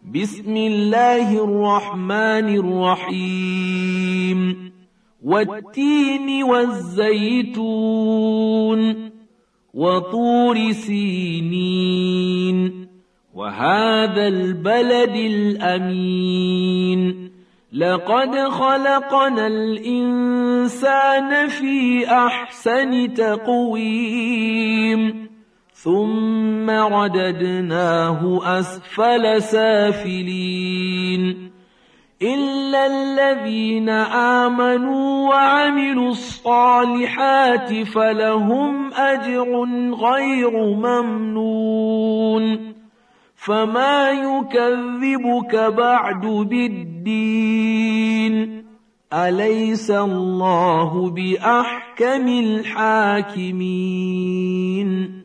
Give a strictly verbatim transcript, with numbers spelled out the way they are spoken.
بسم الله الرحمن الرحيم والتين والزيتون وطور سينين وهذا البلد الأمين لقد خلقنا الإنسان في أحسن تقويم ثم رددناه أسفل سافلين إلا الذين آمنوا وعملوا الصالحات فلهم أجر غير ممنون فما يكذبك بعد بالدين أليس الله بأحكم الحاكمين